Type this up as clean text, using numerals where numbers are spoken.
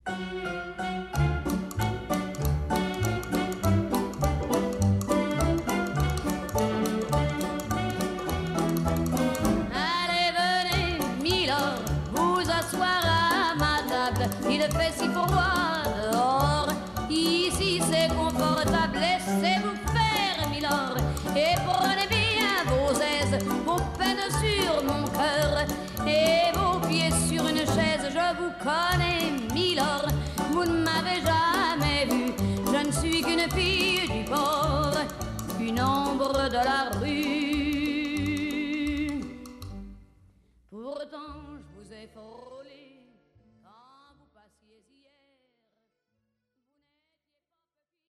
Allez, venez, Milord, vous asseoir à ma table. Il fait si froid dehors, ici c'est confortable. Laissez-vous faire, Milord, et prenez bien vos aises, vos peines sur mon cœur et vos pieds sur une chaise. Je vous connais, Milord, vous ne m'avez jamais vu. Je ne suis qu'une fille du port, une ombre de la rue.